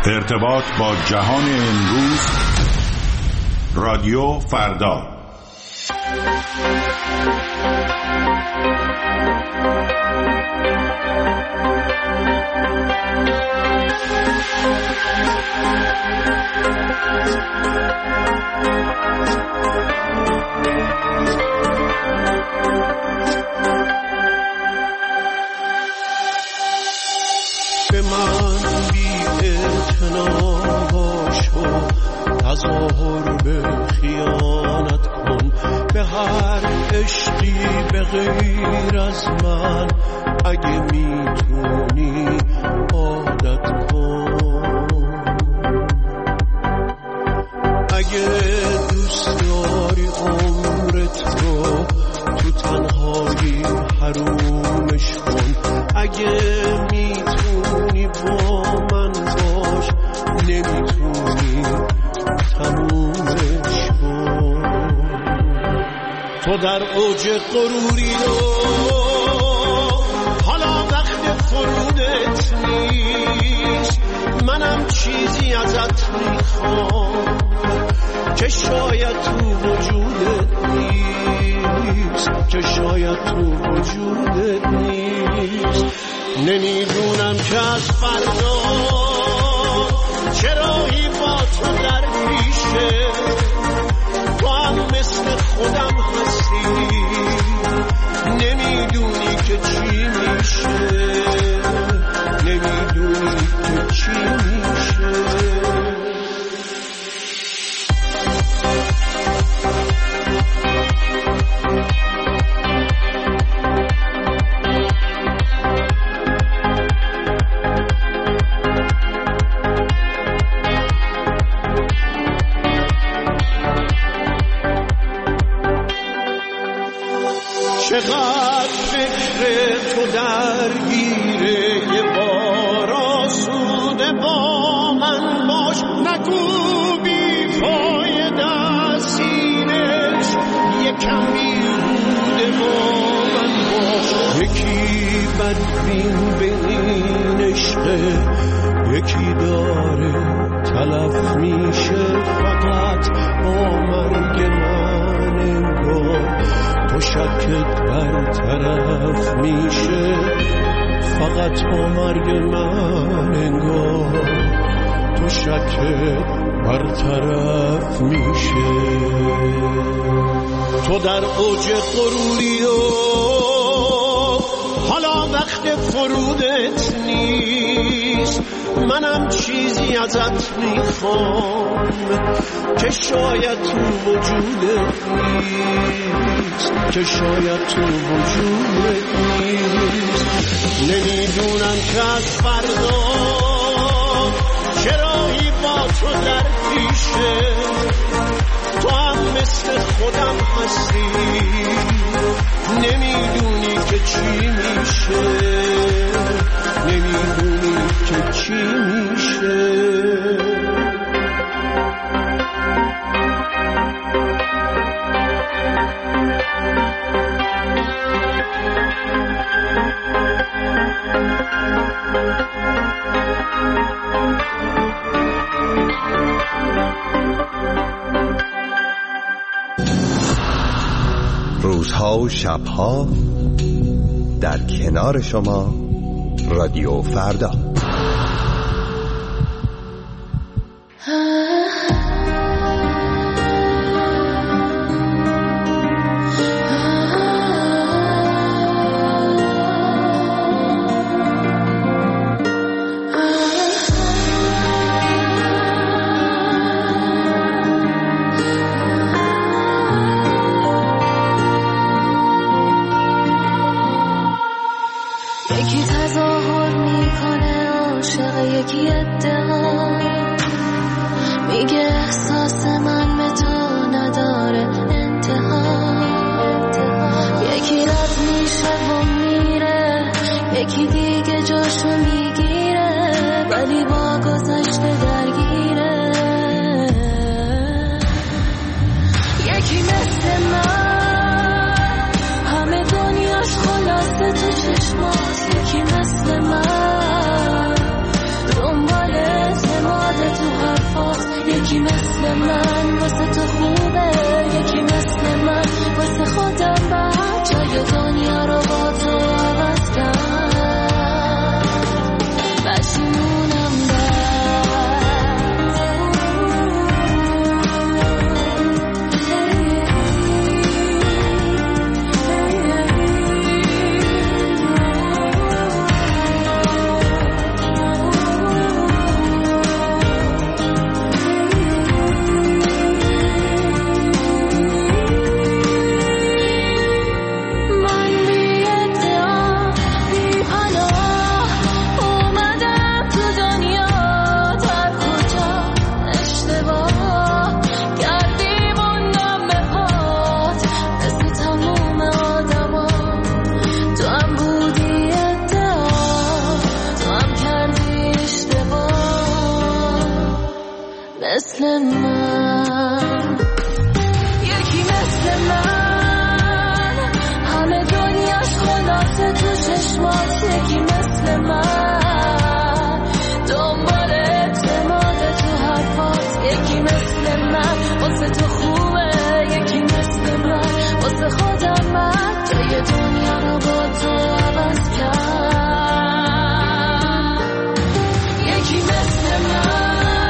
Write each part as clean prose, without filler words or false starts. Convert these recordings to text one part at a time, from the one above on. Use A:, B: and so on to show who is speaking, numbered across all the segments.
A: ارتباط با جهان امروز، رادیو فردا.
B: به من بی‌اعتنا باش و تظاهر به خیانت کن، به هر عشقی به غیر از من اگه میتونی عادت کن. اگه دوست داری عمرت رو تو تنهایی حرومش کن، اگه میتونی با من باش، نمیتونی تمومش کن. تو در اوج غروری رو حالا وقت فرودت نیست، منم چیزی ازت میخوام که شاید تو وجودت نیست، که شاید تو وجودت نیست. نمیدونم که از فردا چرایی با تو در پیشه، تو هم مثل خودم هستی، نمیدونی که چی میشه، نمیدونی که چی میشه. چقدر فکر تو درگیره، یه بار آسوده با من باش، نگو بی فایده سینش، یکم بیهوده با من باش. یکی بدبین به این عشقه، یکی داره تلف میشه، فقط با مرگ من انگار تو شکت برطرف میشه، فقط با مرگ من انگار تو شکت برطرف میشه. تو در اوج غروری و حالا وقت فرودت نیست، منم چیزی ازت میخوام که شاید تو وجودت نیست، که شاید تو وجودت نیست. نمیدونم که از فردا چرایی با تو در پیشه، تو هم مثل خودم هستی، نمیدونی که چی میشه، نمیدونی که چی میشه.
C: روزها و شبها در کنار شما، رادیو فردا.
D: یکی تظاهر میکنه عاشق، یکی ادعا میگه احساس من به تو نداره انتها. یکی رد میشه و میره، یکی دیگه جاشو میگیره، ولی با گذشته درگیره. یکی مثل من همه دنیاش خلاصه تو چشمات، یکی مثل من دنبال اعتماد مثل من، یکی مثل من، همه دنیاش خلاصه تو چشمات، یکی مثل من، دنبال اعتماد تو حرفات، یکی مثل من، واسه تو خوبه، یکی مثل من، واسه خودم من، جای دنیا رو با تو عوض کرد، یکی مثل من،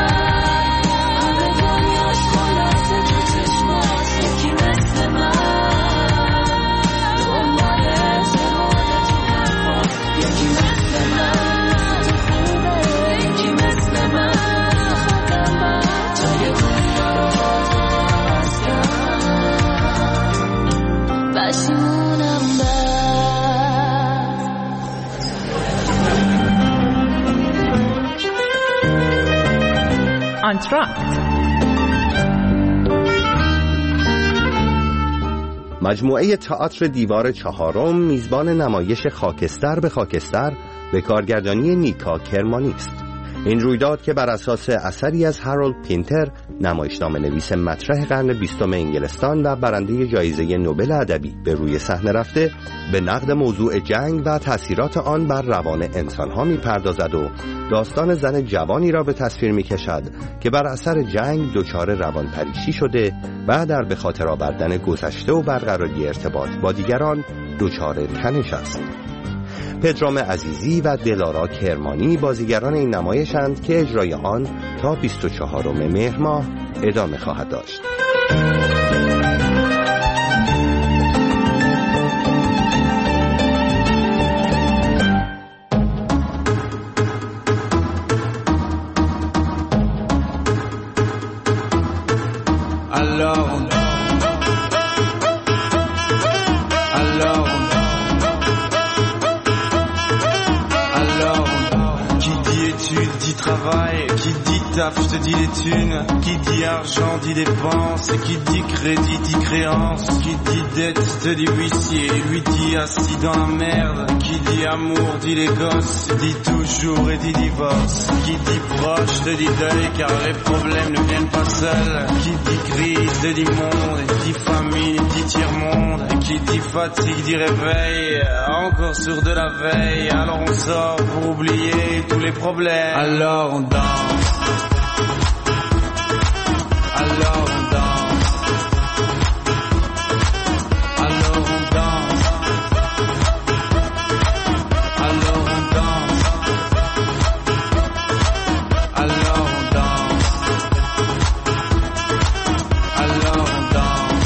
C: مجموعه تئاتر دیوار چهارم میزبان نمایش خاکستر به خاکستر به کارگردانی نیکا کرمانی است. این رویداد که بر اساس اثری از هارولد پینتر، نمایشنامه نویس مطرح قرن 20 انگلستان و برنده جایزه نوبل ادبی، به روی صحنه رفته، به نقد موضوع جنگ و تأثیرات آن بر روان انسانها می‌پردازد و داستان زن جوانی را به تصویر می‌کشد که بر اثر جنگ دچار روانپریشی شده و در به خاطر آوردن گذشته و برقراری ارتباط با دیگران دچار تنش است. پدرام عزیزی و دلارا کرمانی بازیگران این نمایشند که اجرای آن تا 24 مهر ماه ادامه خواهد داشت.
E: Je te dis les thunes, qui dit argent dit dépense, qui dit crédit dit créance, qui dit dette te dit huissier, lui dit assis dans la merde, qui dit amour dit les gosses, dit toujours et dit divorce, qui dit proche te dit deuil car les problèmes ne viennent pas seuls, qui dit crise te dit monde, qui dit famille dit tiers-monde, qui dit fatigue dit réveil, encore sourd de la veille, alors on sort pour oublier tous les problèmes, alors on danse. Alors on danse, alors on danse, alors on danse, alors on danse, alors on danse,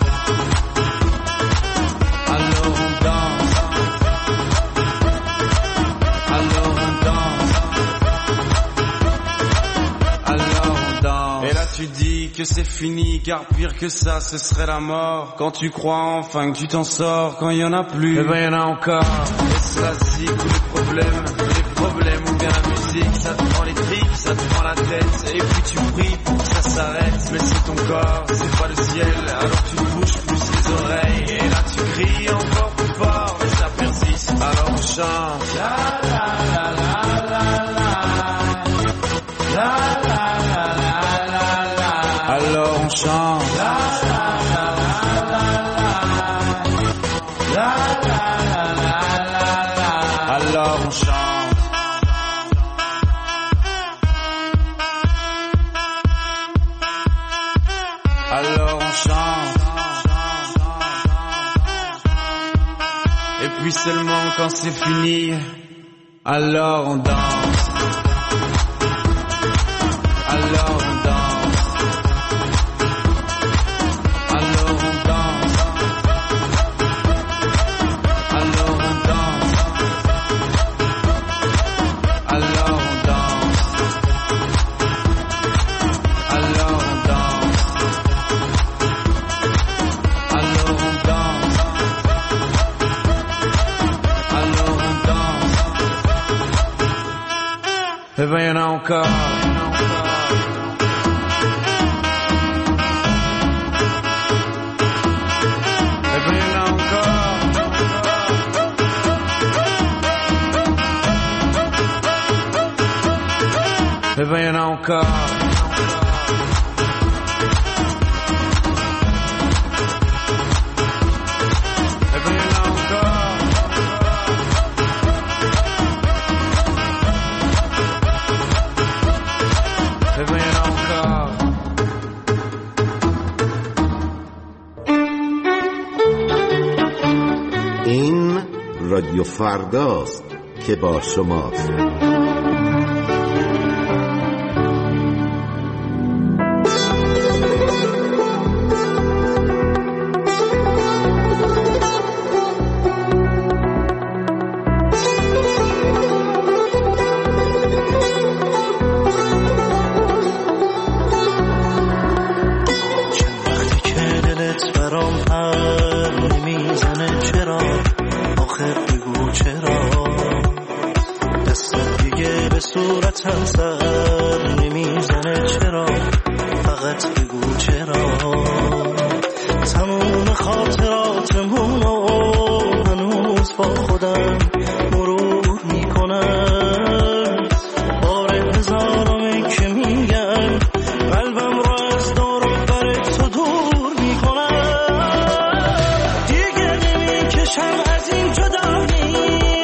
E: alors on danse, alors on danse, alors on danse. Et là tu dis que c'est fini, car pire que ça, ce serait la mort. Quand tu crois enfin que tu t'en sors, quand il y en a plus, eh ben il y en a encore. Et cela si tous les problèmes ou bien la musique, ça te prend les tripes, ça te prend la tête. Et puis tu pries pour que ça s'arrête, mais c'est ton corps, c'est pas le ciel. Alors tu bouges plus les oreilles, et là tu cries encore plus fort, mais ça persiste. Alors on chante. La la la la la la la la. Alors on chante. La la la la la la la la la la. Alors on chante. Alors on chante. Et puis seulement quand c'est fini, alors on danse. Alors on danse. Alors on danse. Alors on danse. Alors on danse. Alors on danse. Alors on danse. Alors on danse. Eh ben y'en a encore. Eh ben y'en a encore.
F: فرداست که با شماست.
B: صورتم سر نمیزنه چرا، فقط بگو چرا. تموم خاطراتمونو هنوز با خودم مرور میکنم، بار هزارمی که میگم قلبم رو از دور و بر تو دور میکنم. دیگه نمیکشم از این جدایی،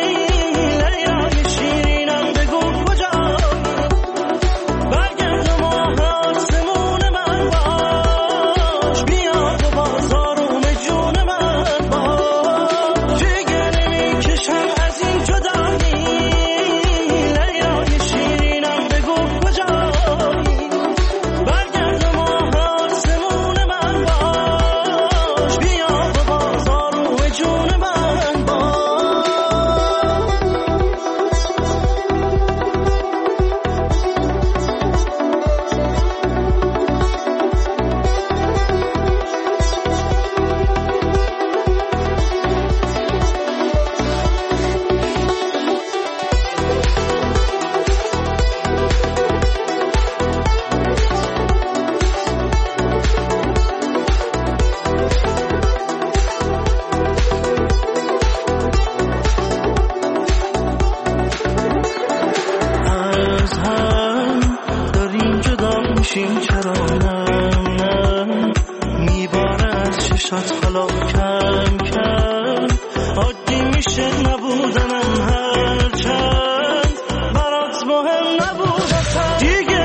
B: چرا نه میباره از چشات حالا کم کم عادی میشه نبودنم هرچند برات مهم نبود اصلا. دیگه